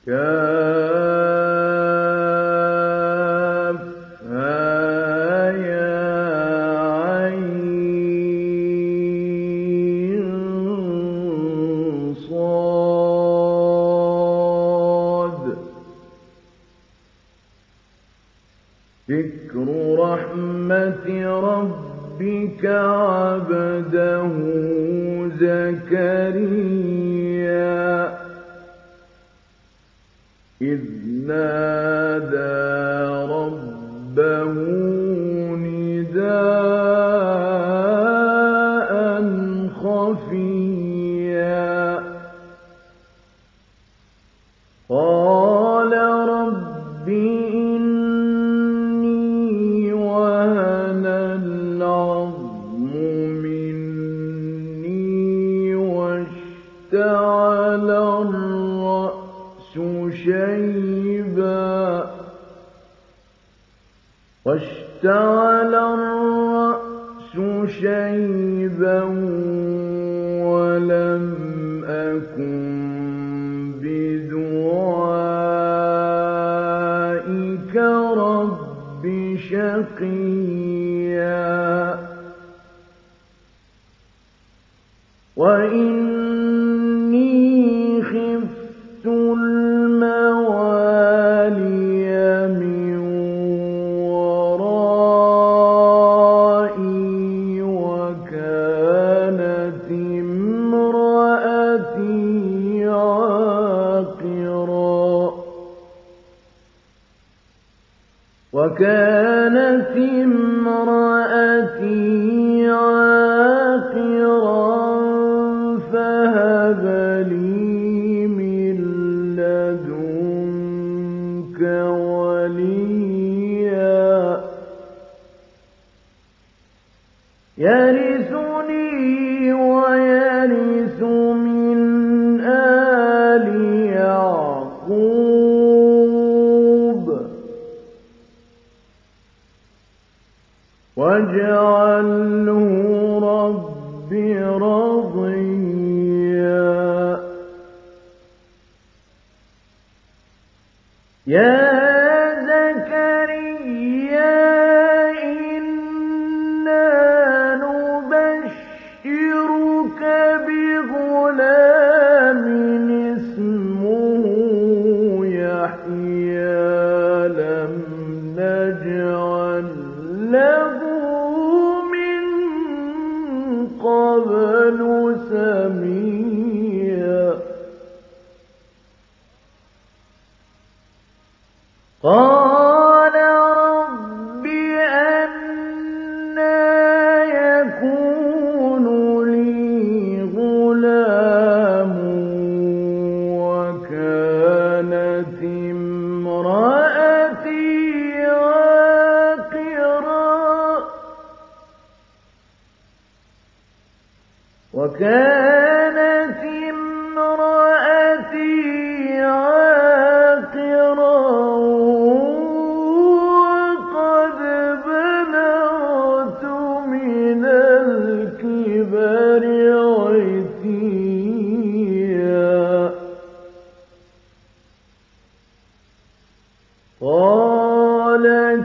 كافها يا عين صاد ذكر رحمة ربك عبده زكريا إذ نادى ربه نداء خفيا قال رب إني وهن العظم مني واشتعل الرأس شيبا ولم أكن بدعائك رب شقيا وإني خفت الموالي من ورائي وكانت امرأتي عاقرا فهب لي من لدنك وليا يرثني ويرث من آل يعقوب واجعله رب رضيا يا زكريا إنا نبشرك بغلام اسمه يحيى لم نجعل له من قبل سميا قال رب أنى يكون لي غلام وكانت امرأتي عاقرا وقد بلغت من الكبر عتيا قال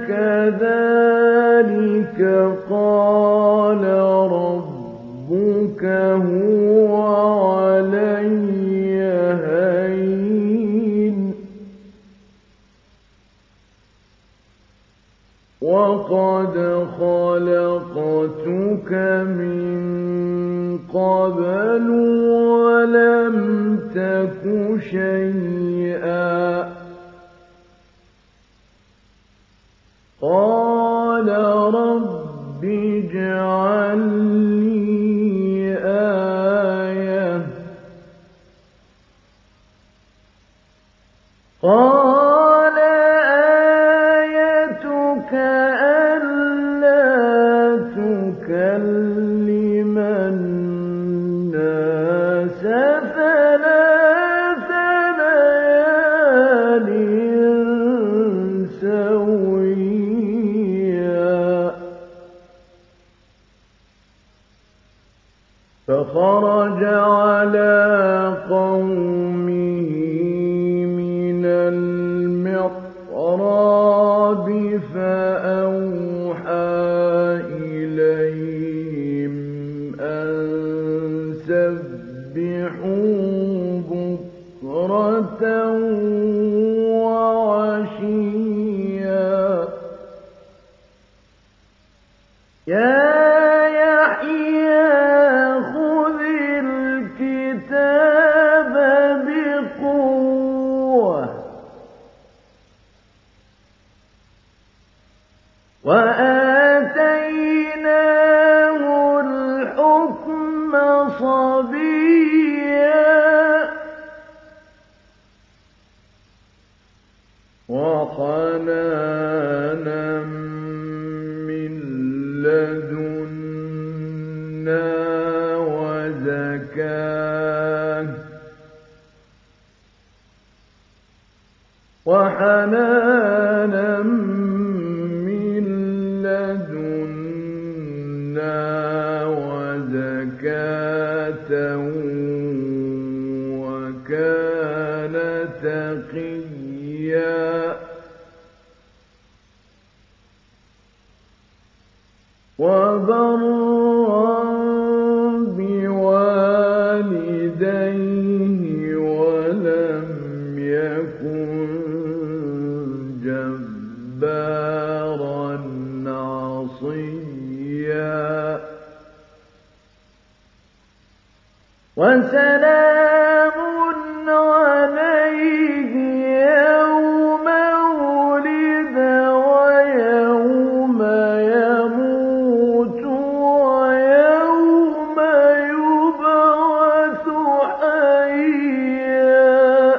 كذلك قال ربك هو علي هين وقد خلقتك من قبل ولم تك شيئا قال رب اجعل لي آية قال آيتك ألا تكلم الناس ثلاث ليال سويا فخرج على قومه من بكرة وعشيا يا يحيى خذ الكتاب بقوة وآتيناه الحكم صبيا وحنانا من لدنا وزكاة وكان تقيا وبرا بوالديه ولم يكن جبارا عصيا وسلام عليه يوم ولد ويوم يموت ويوم يبعث حيا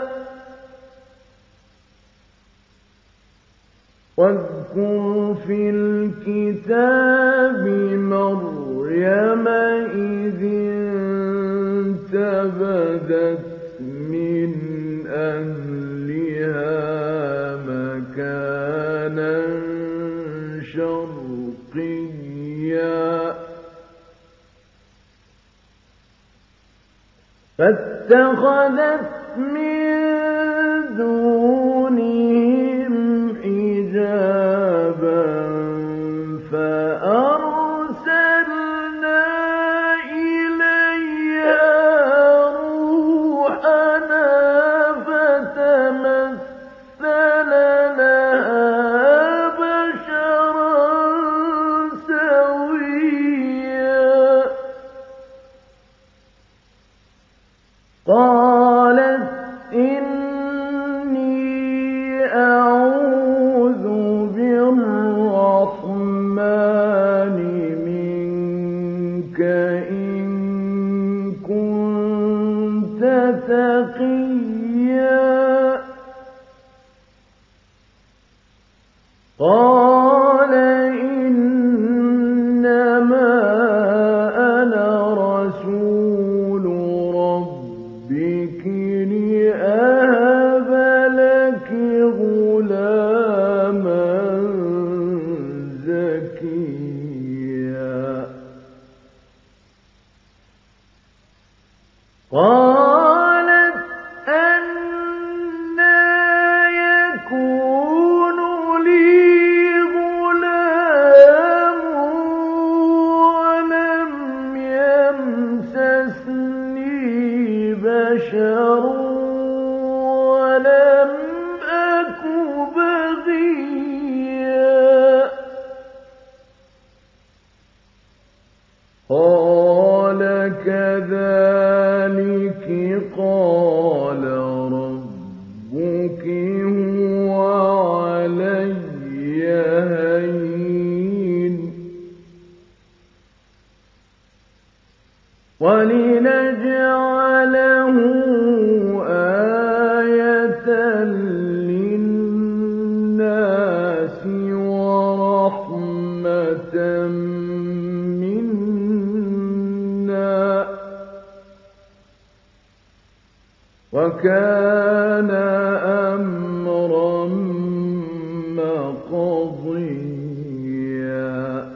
واذكر في الكتاب مريم إذ انتبذت من أهلها مكانا شرقيا فاتخذت من دونهم حجابا فأرسلنا إليها روحنا فتمثل لها بشرا سويا قالت إني أعوذ بالرحمن منك إن كنت تقيا قال إنما أنا رسول ربك لأهب لك غلاما زكيا قالت أنى يكون لي غلام ولم يمسسني بشر ولم أك بغيا قال كذلك قال ربك هو علي هين ولنجعله آية للناس ورحمة منا وكان أمرا مقضيا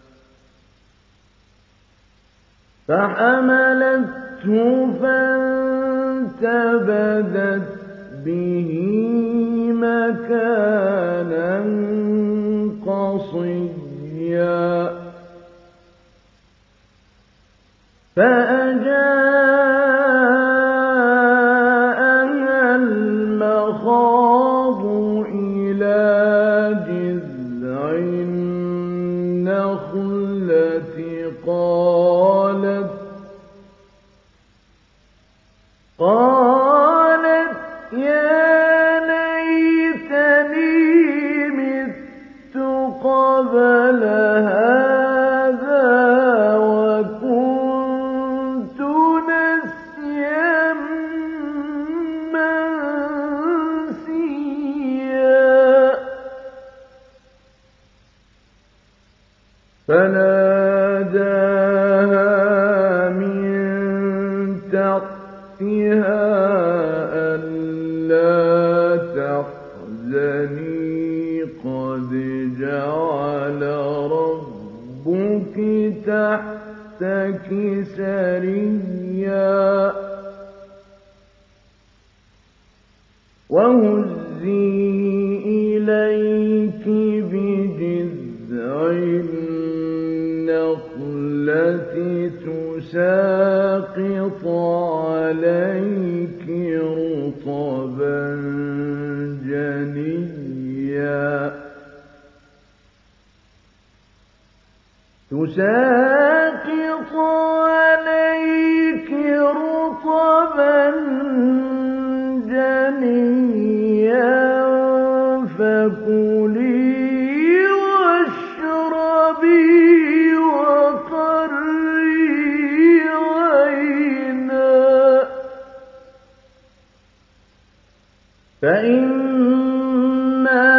فحملته فانتبذت به مكانا قصيا فأجاءها يا ليتني مت قبل هذا وكنت نسيا منسيا فناداها من تحتها ألا تحزني قد جعل ربك تحتك سريا وهزي إليك بجذع النخلة تساقط عليك رطبا جنيا تساقط عليك رطبا جنيا فكلي واشربي وقري عينا فإما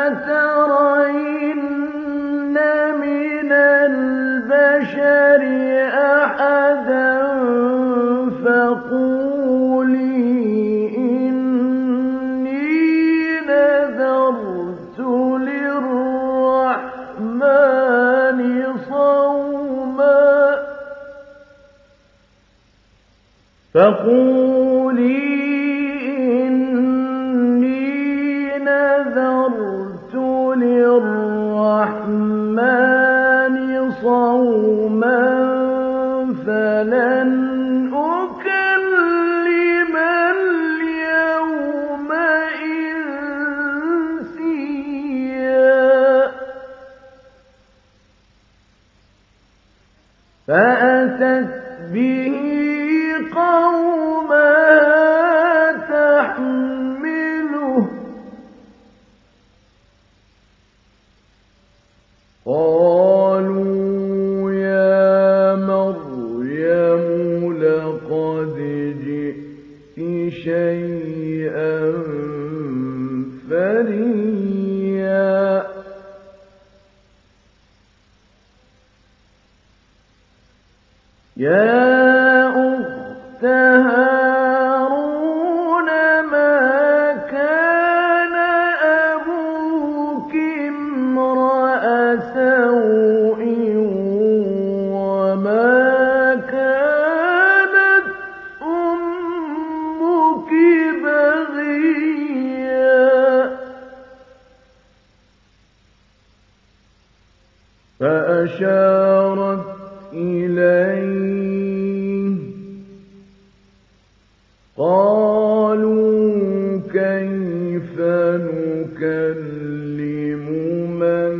ترين من البشر أحدا فقولي إني نذرت للرحمن صوما نذرت للرحمن صوما فلن أكلم اليوم إنسيا فأتت به قومها تحمله قالوا يا مريم لقد جئت شيئا فريا يا أخت هارون ما كان أبوك امرأ سوء وما كانت أمك بغيا فأشارت إليه قالوا كيف نكلم من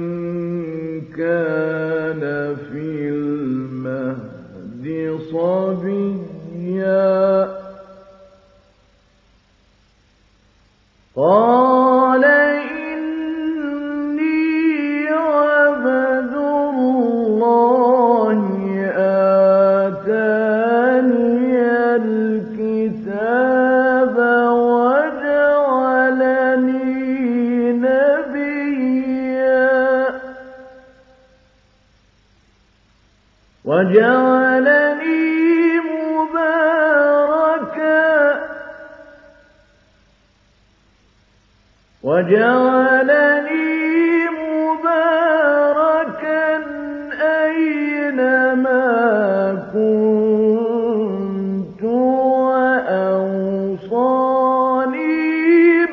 كان في المهد صبيا قال إني عبد الله آتاني الكتاب وجعلني نبيا وجعلني مباركا أينما كنت وأوصاني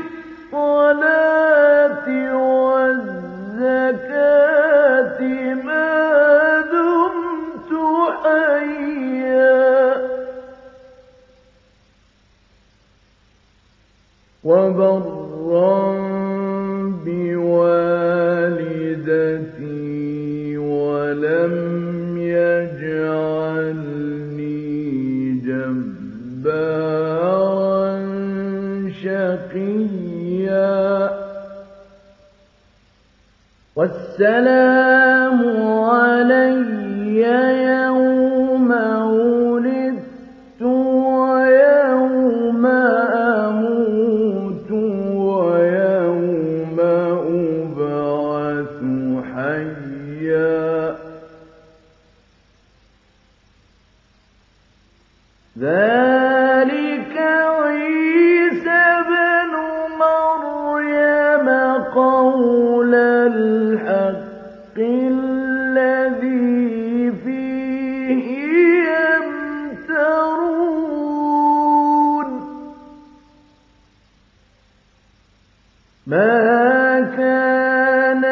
بالصلاة والزكاة ما دمت حيا وبرا بوالدتي ولم يجعلني جبارا شقيا والسلام علي يوم ولدت ويوم أموت ويوم أبعث حيا ذلك عيسى بن مريم قول الحق الذي فيه يمترون ما كان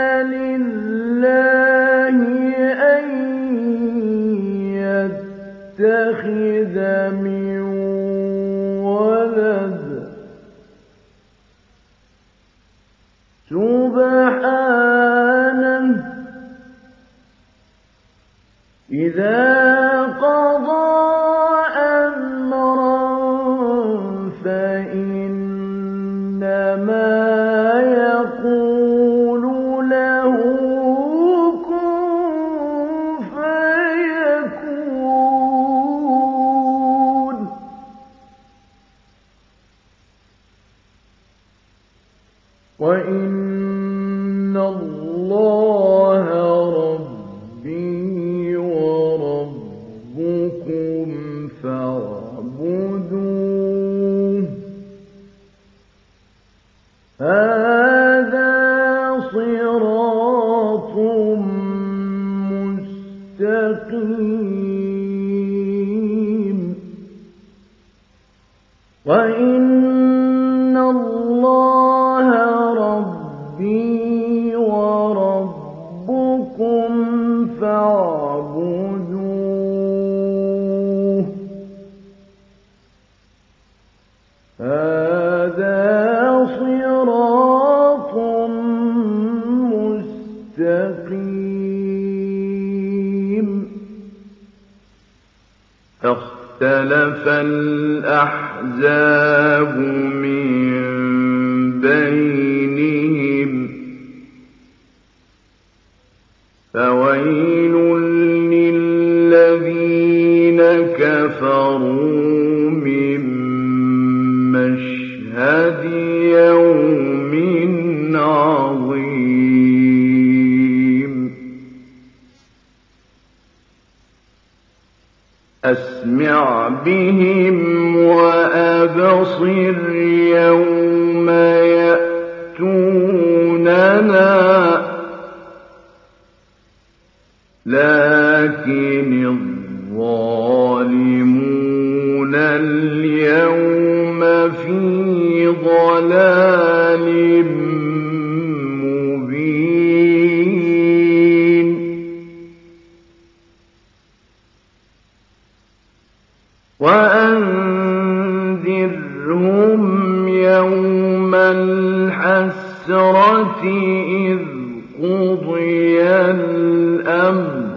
لله أن يتخذ من ولد سبحانه إذا قضى أمرا فإنما يقول له كن فيكون وإن الله ربي وربكم فاعبدوه هذا صراط مستقيم وإن الله ربي وربكم فاعبدوه هذا صراط مستقيم اختلف الأحزاب من بينهم فويل للذين كفروا من مشهد يوم عظيم أسمع بهم وأبصر يوم يأتوننا لكن الظالمون اليوم في ضلال مبين وأنذرهم يوم الحسرة إذ قضي الأمر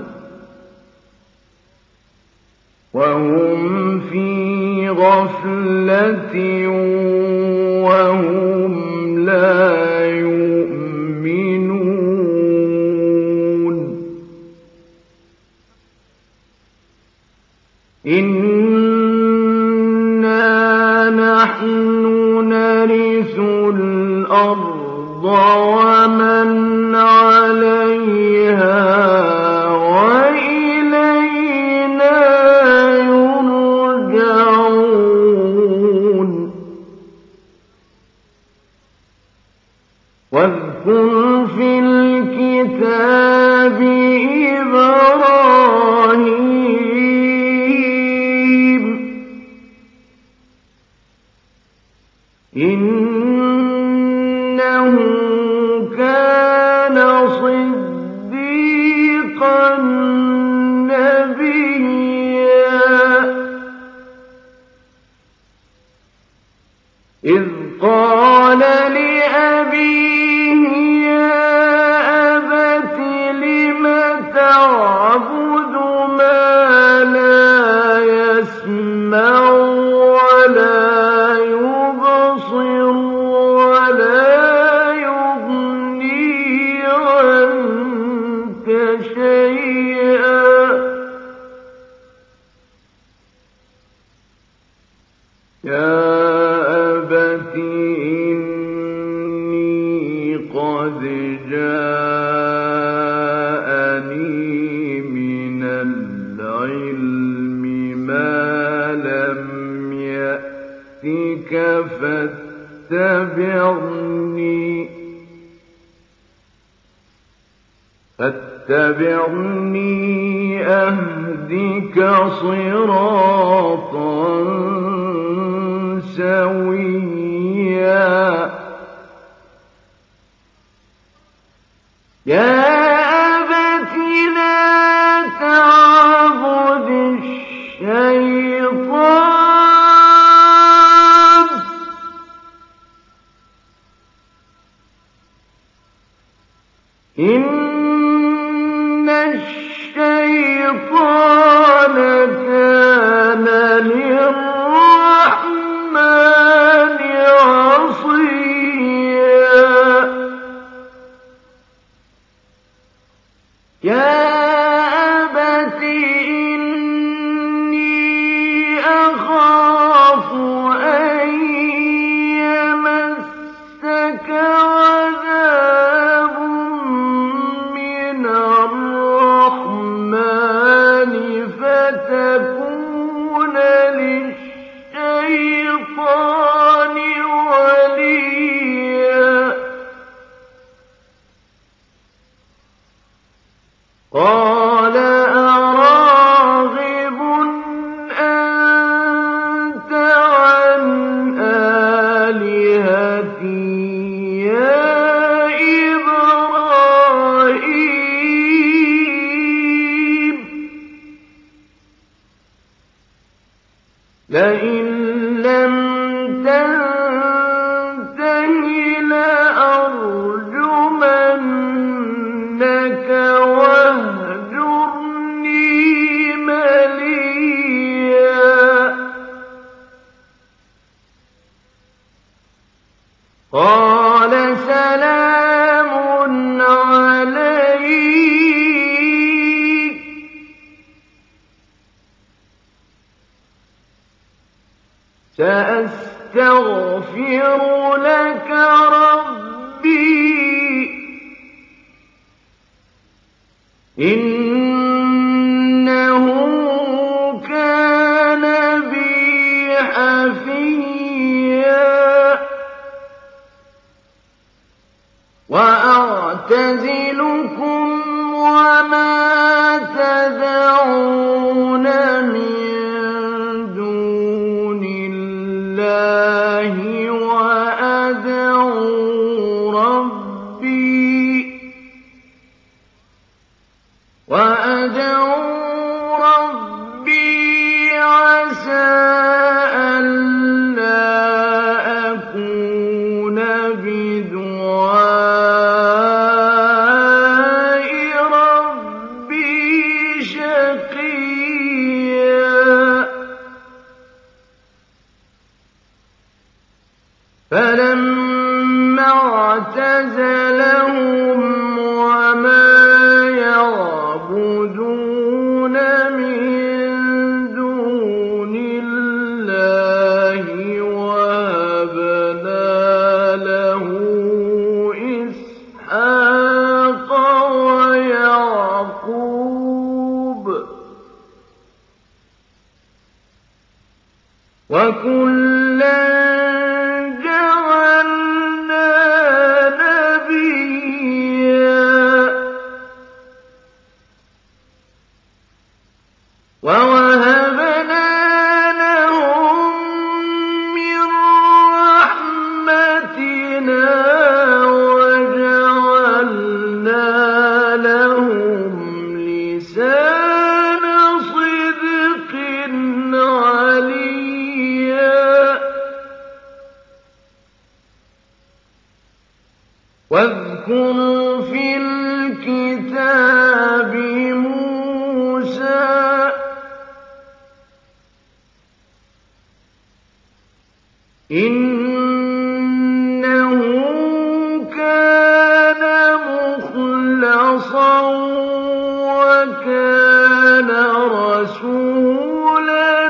وهم في غفلة وهم لا يؤمنون إنا نحن نرث الأرض ومن عليها وإلينا يرجعون واذكر في الكتاب إبراهيم إنه كان صديقا نبيا إذ قال لأبيه يا أبت لم تعبد ما لا يسمع ولا يبصر قد جاءني من العلم ما لم يأتك فاتبعني أهدك صراطا سويا يا أبت لا تعبد الشيطان إن الشيطان كان للرحمن عصيا يا أبت إني أخاف أن يمسك عذاب من الرحمن فتكون للشيطان وليا قال أراغب أنت عن آلهتي يا إبراهيم لئن لم تنته لأرجمنك واهجرني مليا قال سلام عليك سأستغفر لك ربي إنه كان بي حفيا وأعتزلكم وما تدعون من دون الله وأدعو ربي عسى ألا أكون بدعاء ربي شقيا فلما اعتزلهم وما يعبدون من دون الله وهبنا له إسحاق ويعقوب وكلا جعلنا نبيا ووهبنا لهم من رحمتنا وجعلنا لهم لسان صدق عليا واذكر في الكتاب موسى إنه كان مخلصا وكان رسولا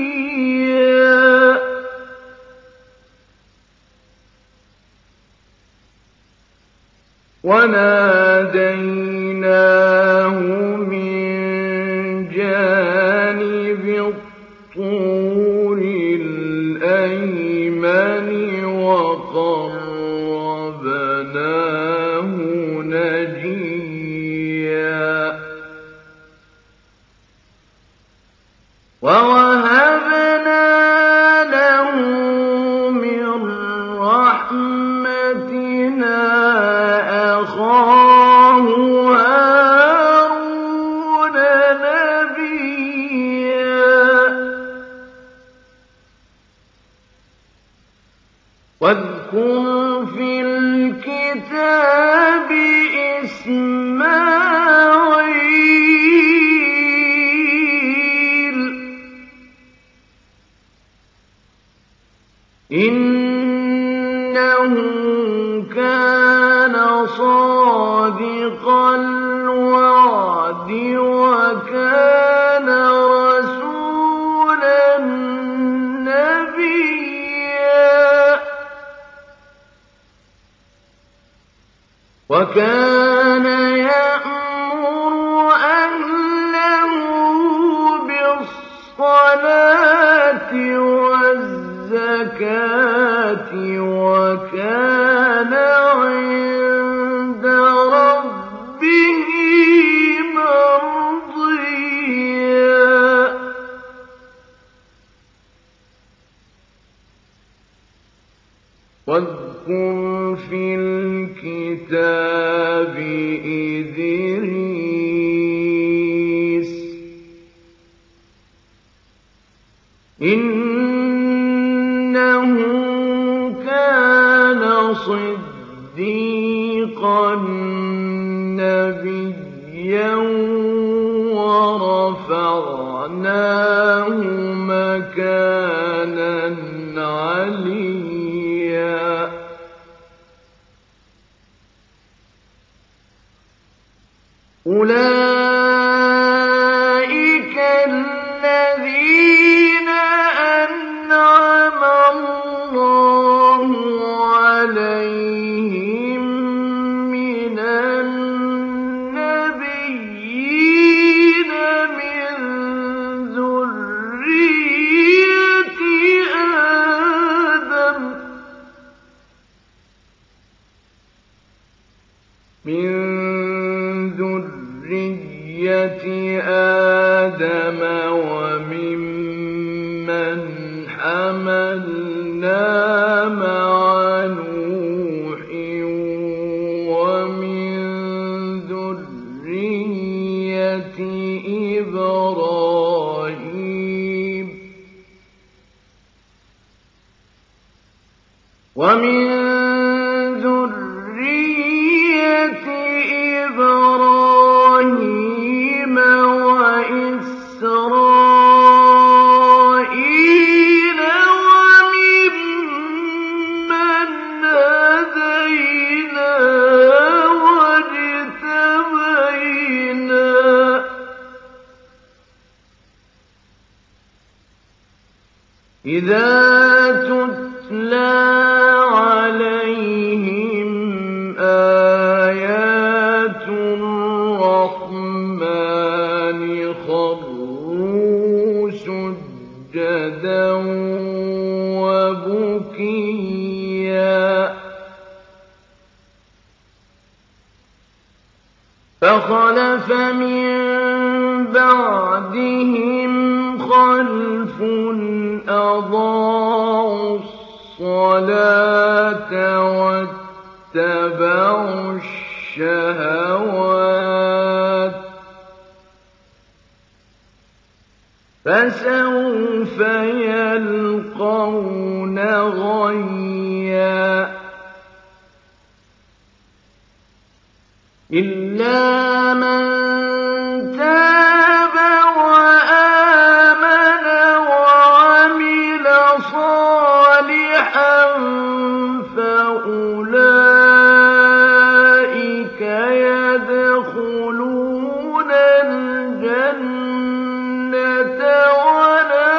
نبيا وَنَادَيْنَاهُ مِن جَانِبِ الطُّورِ الْأَيْمَنِ وَقَرَّبْنَاهُ نَجِيًّا وَوَهَبْنَا لَهُ مِن رَّحْمَتِنَا أَخَاهُ هَارُونَ نَبِيًّا وَاذْكُرْ فِي الْكِتَابِ إِسْمَاعِيلَ إِنَّهُ كَانَ صَادِقَ الْوَعْدِ وَكَانَ رَسُولًا نَّبِيًّا وَكَانَ يَأْمُرُ أَهْلَهُ بِالصَّلَاةِ وَالزَّكَاةِ وَكَانَ عِندَ رَبِّهِ مَرْضِيًّا وَاذْكُرْ فِي الْكِتَابِ إِدْرِيسَ إِنَّهُ كَانَ صِدِّيقًا نَّبِيًّا وَرَفَعْنَاهُ مَكَانًا عَلِيًّا أُولَٰئِكَ الَّذِينَ أَنْعَمَ اللَّهُ عَلَيْهِم مِّنَ النَّبِيِّينَ مِن ذُرِّيَّةِ آدَمَ وَمِمَّنْ حَمَلْنَا مَعَ نُوحٍ وَمِن ذُرِّيَّةِ إِبْرَاهِيمَ وَإِسْرَائِيلَ وَمِمَّنْ هَدَيْنَا وَاجْتَبَيْنَا ۚ إِذَا تُتْلَىٰ عَلَيْهِمْ آيَاتُ الرَّحْمَٰنِ خَرُّوا سُجَّدًا وَبُكِيًّا فَخَلَفَ مِن بَعْدِهِمْ خَلْفٌ أَضَاعُوا الصَّلَاةَ وَاتَّبَعُوا الشَّهَوَاتِ ۖ فَسَوْفَ يَلْقَوْنَ غَيًّا إِلَّا مَن تَابَ وَآمَنَ وَعَمِلَ صَالِحًا فَأُولَٰئِكَ يَدْخُلُونَ الْجَنَّةَ وَلَا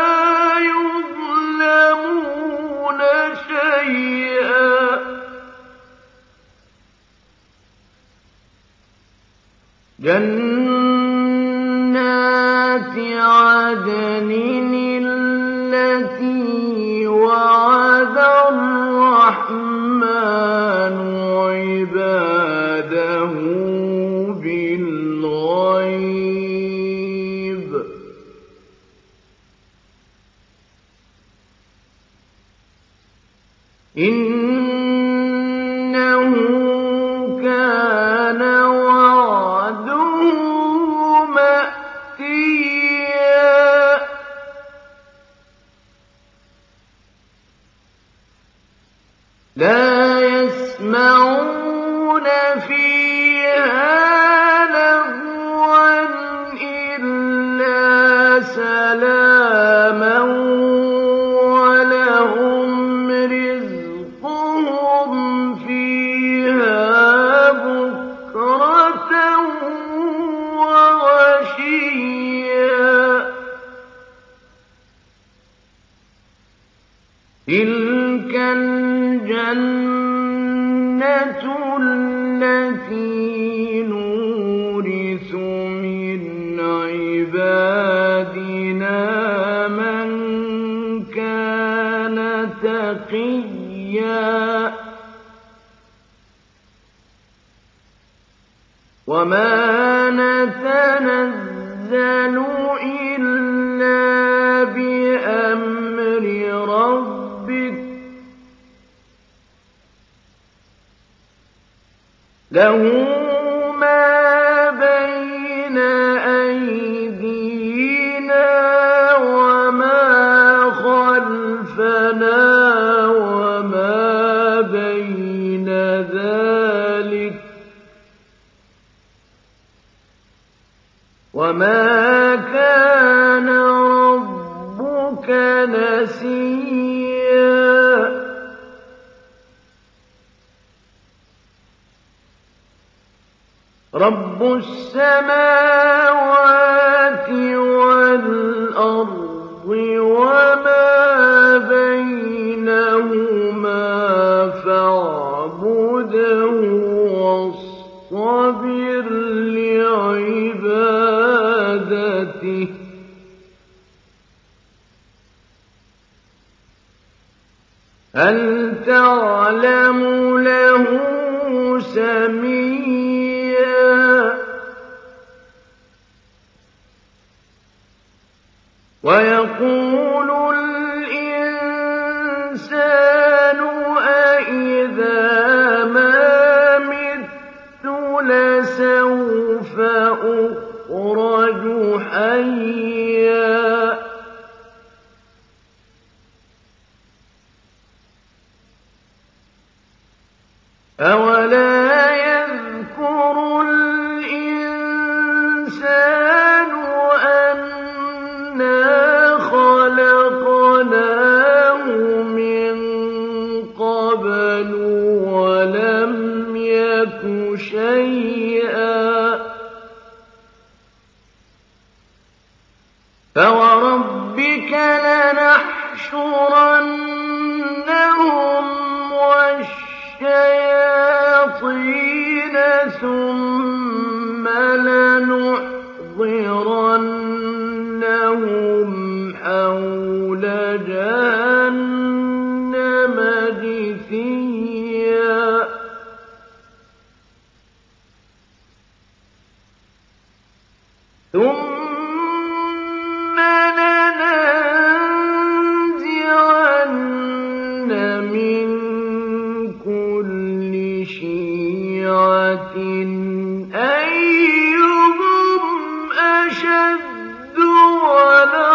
يُظْلَمُونَ شَيْئًا جَنَّاتِ عَدْنٍ الَّتِي وَعَدَ الرَّحْمَٰنُ عِبَادَهُ بِالْغَيْبِ ۚ إِنَّهُ كَانَ وَعْدُهُ مَأْتِيًّا لَا يَسْمَعُونَ فِيهَا لَغْوًا إِلَّا سَلَامًا وَلَهُمْ رِزْقُهُمْ فِيهَا بُكْرَةً وَعَشِيًّا تِلْكَ الْجَنَّةُ الَّتِي نُورِثُ مِنْ عِبَادِنَا مَنْ كَانَ تَقِيًّا وَمَا نَتَنَزَّلُ إِلَّا بِأَمْرِ رَبِّكَ لَهُ مَا بَيْنَ أَيْدِينَا وَمَا خَلْفَنَا وَمَا بَيْنَ ذَٰلِكَ ۚ وَمَا كَانَ رَبُّكَ نَسِيًّا رَبُّ السَّمَاوَاتِ وَالْأَرْضِ وَمَا بَيْنَهُمَا فَاعْبُدْهُ وَاصْطَبِرْ لِعِبَادَتِهِ هَلْ تَعْلَمُ لَهُ سَمِيًّا وَيَقُولُ الْإِنسَانُ أَإِذَا مَا مِتُّ لَسَوْفَ أُخْرَجُ حَيًّا أَوَلَا يَذْكُرُ الْإِنسَانُ أَنَّا خَلَقْنَاهُ مِن قَبْلُ وَلَمْ يَكُ شَيْئًا فَوَرَبِّكَ لَنَحْشُرَنَّهُمْ وَالشَّيَاطِينَ ثُمَّ لَنُحْضِرَنَّهُمْ حَوْلَ جَهَنَّمَ جِثِيًّا ثُمَّ لَنَنزِعَنَّ مِن كُلِّ شِيعَةٍ أَيُّهُمْ أَشَدُّ عَلَى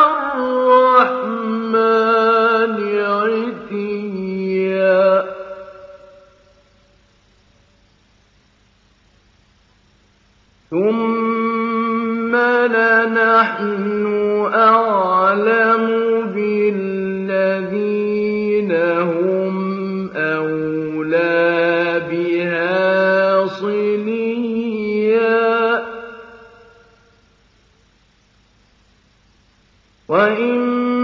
الرَّحْمَٰنِ عِتِيًّا ثُمَّ لَنَحْنُ أَعْلَمُ بِالَّذِينَ هُمْ أَوْلَىٰ بِهَا صِلِيًّا وَإِن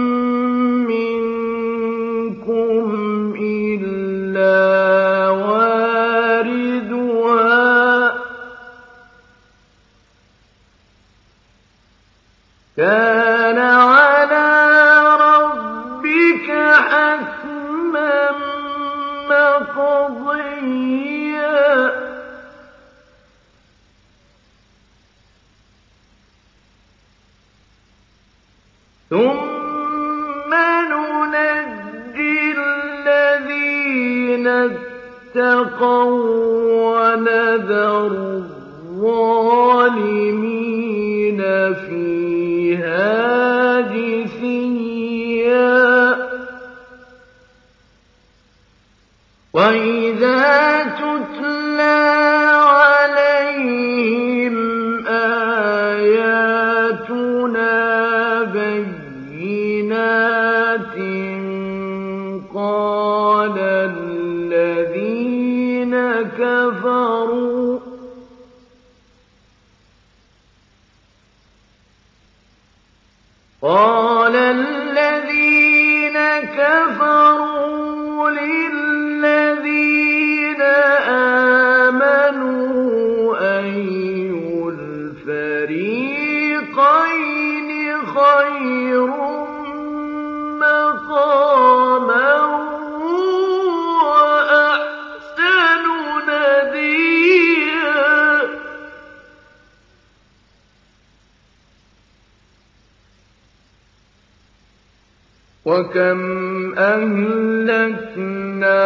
مِّنكُمْ إِلَّا وَارِدُهَا كان على ربك حتما مقضيا ثم ننجي الذين اتقوا ونذر الظالمين فيها جثيا وإذا تتلى عليهم آياتنا بينات قال الذين كفروا للذين آمنوا أي الفريقين خير مقاما وأحسن نديا وكم أهلكنا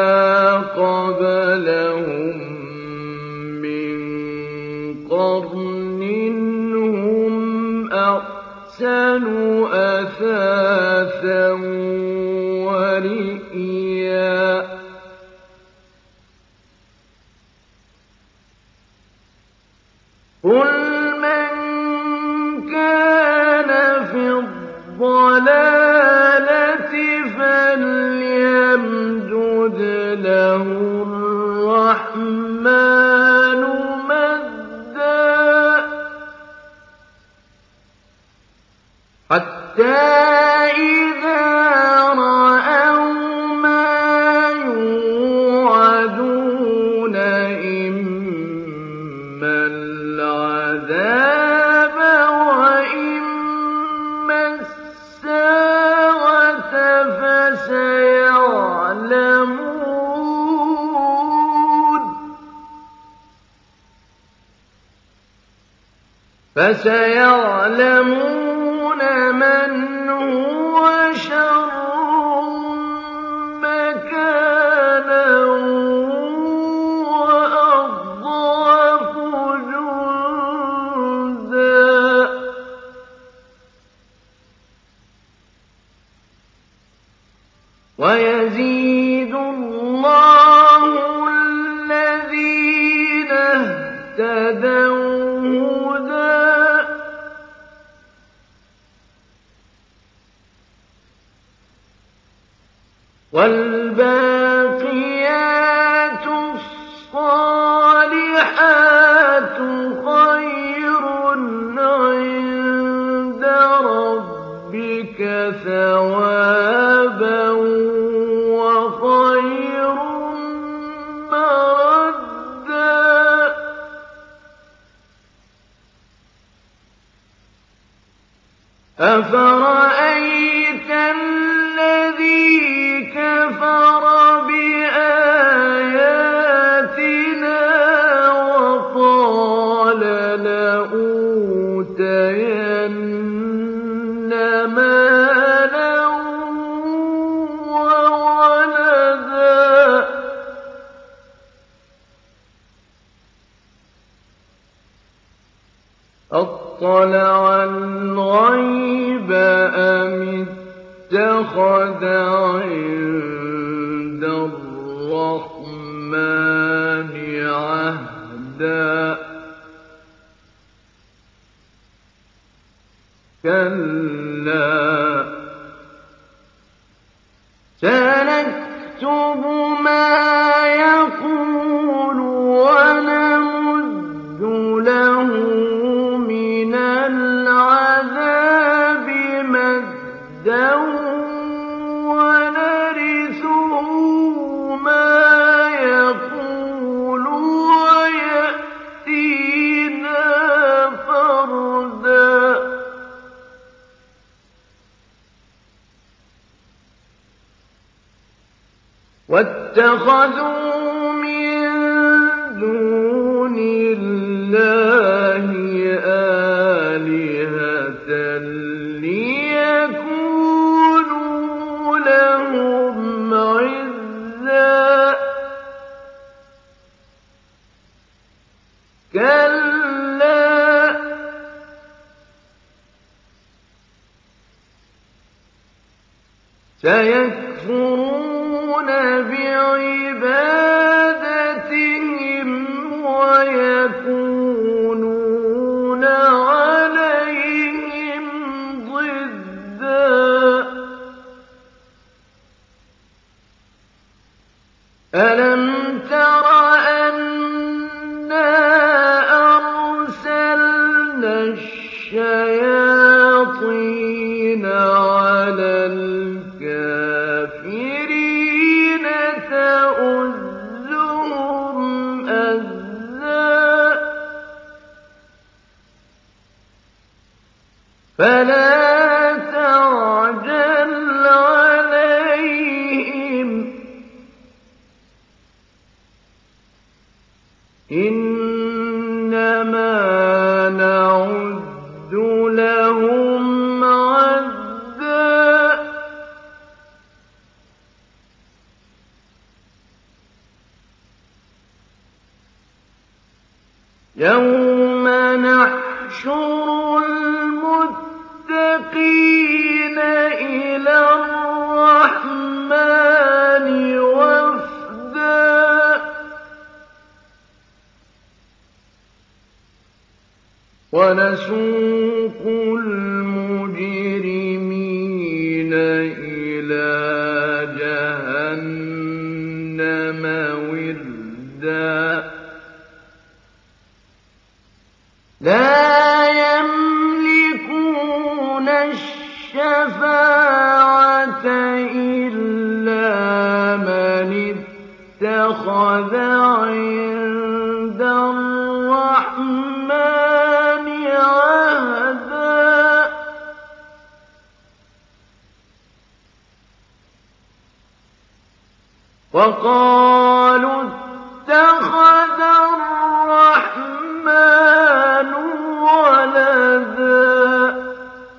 قبلهم من قرن هم أحسن أثاثا ورئيا قل من كان في الضلالة فليمدد له الرحمن مدا حتى إذا رأوا ما يوعدون إما العذاب وإما الساعة فسيعلمون من هو شر مكانا وأضعف جندا ويزيد الله الذين اهتدوا والباقيات الصالحات خير عند ربك ثوابا وخير مردا أفرأيت الذي كفر بآياتنا وقال لأوتين مالا وولدا أطلع الغيب أم اتخذ عند الرحمن عهدا كلا سنكتب ما يقول ونمد له من العذاب مدا ونرثه ما يقول ويأتينا فردا واتخذوا من دون الله آلهة ليكونوا لهم عزا كلا سيكفرون بعبادتهم ويكونون عليهم ضدا ألم تر أنا أرسلنا الشياطين على الكافرين تؤزهم أزا فلا تعجل عليهم إنما نعد لهم عدا يوم نحشر المتقين إلى الرحمن وفدا ونسوق المجرمين إلى جهنم وردا لا يملكون الشفاعة إلا من اتخذ عند الرحمن عهدا وقالوا اتخذ الرحمن ولدا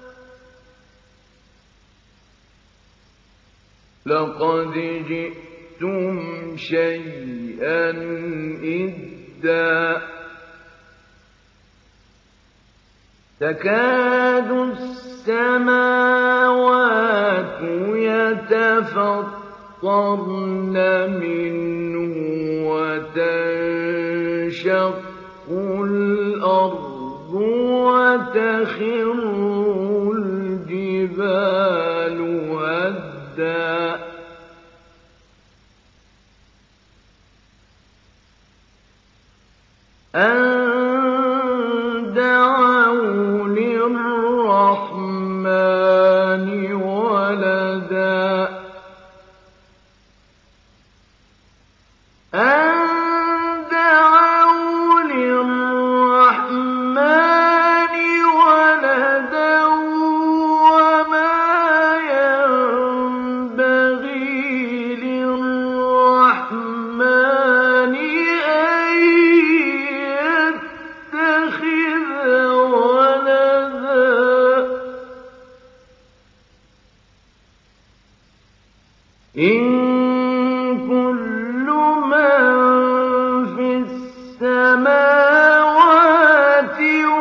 لقد جئتم شيئا إدا تكاد السماوات يتفطرن منه وتنشق الأرض وتخر الجبال هدا أن دعوا للرحمن ولدا أن دعوا للرحمن ولدا وما ينبغي للرحمن أن يتخذ ولدا إن كل من في السماوات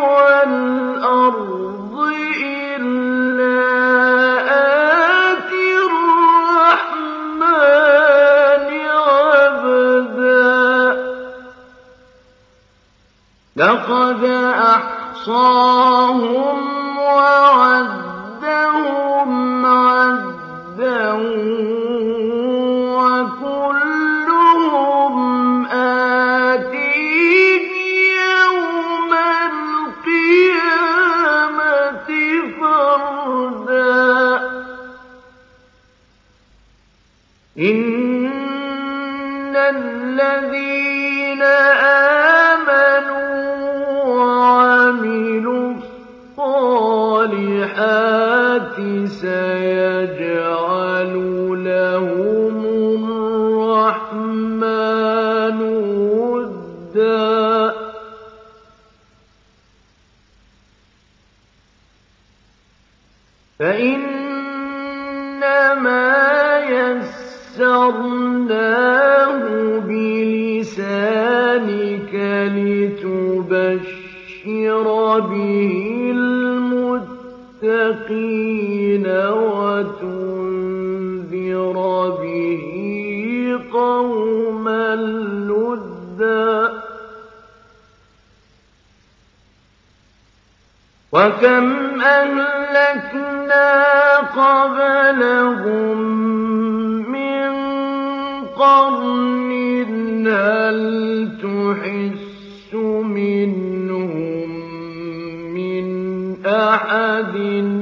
والأرض إلا آتي الرحمن عبدا لقد أحصاهم وعدهم عدا وكلهم آتيه يوم القيامة فردا إن الذين آمنوا وعملوا الصالحات سيجعل لهم لُدًّا فإنما يسرناه بلسانك لتبشر به المتقين وتنذر به قوما لُدًّا وكم أهلكنا قبلهم من قرن هل تحس منهم من أحد